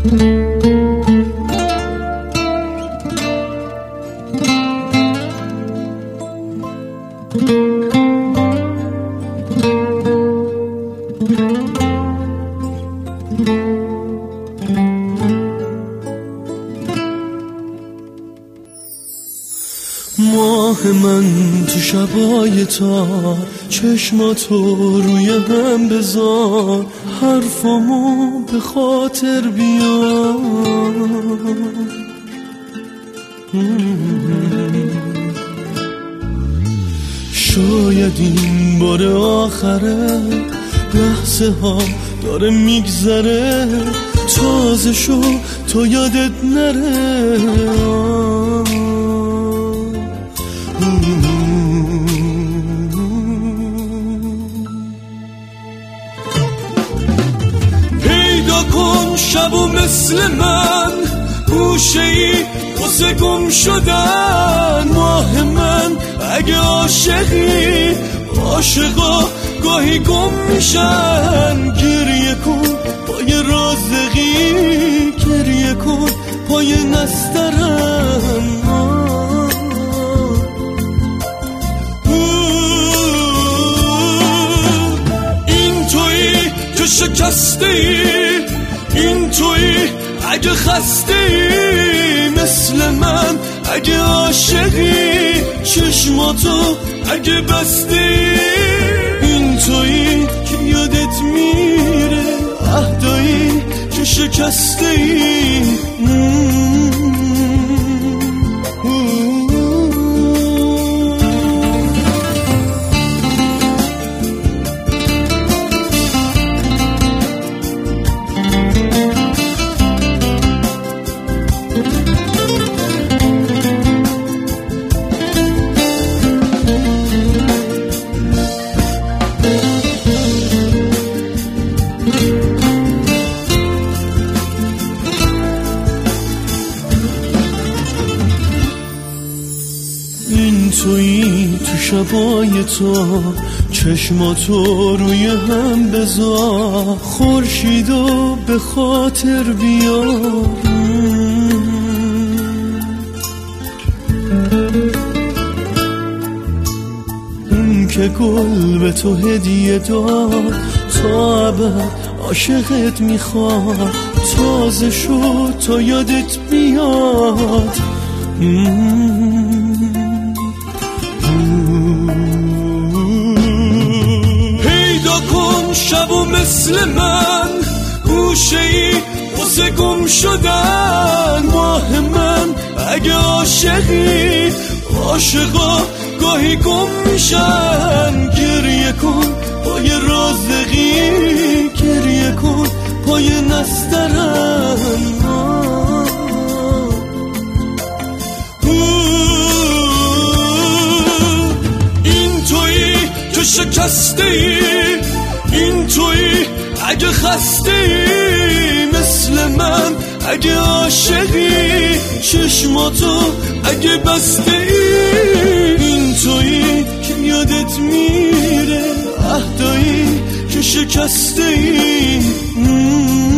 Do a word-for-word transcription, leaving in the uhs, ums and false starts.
ماه من تو شبای تار، چشماتو روی هم بذار، حرفامو به خاطر بیار. شاید این بار آخره، لحظه ها داره میگذره، تازه شو تا یادت نره. پیدا کن شبو مثل من، گوشه ای واسه گم شدن. ماه من اگه عاشقی، عاشقا گاهی گم میشن. گریه کن پای رازقی، گریه کن پای نسترن. شکسته ای، این تویی اگه خسته ای مثل من، اگه عاشقی چشماتو اگه بسته ای. این تویی که یادت میره عهدایی که شکسته ای. این تویی تو شبای تو، چشماتو روی هم بذار، خورشیدو به خاطر بیار. اون که گل به تو هدیه داد، تا ابد عاشقت میخواد. تازه شو تا یادت بیاد. پیدا کن شبو مثل من، گوشه ای واسه گم شدن. ماه من اگه عاشقی، عاشقا گاهی گم میشن. گریه کن پای رازقی، گریه کن پای نسترن. تو شکسته ای، این تویی اگه خسته ای مثل من، اگه عاشقی چشماتو اگه بسته ای. این تویی که یادت میره عهدایی که شکسته ای.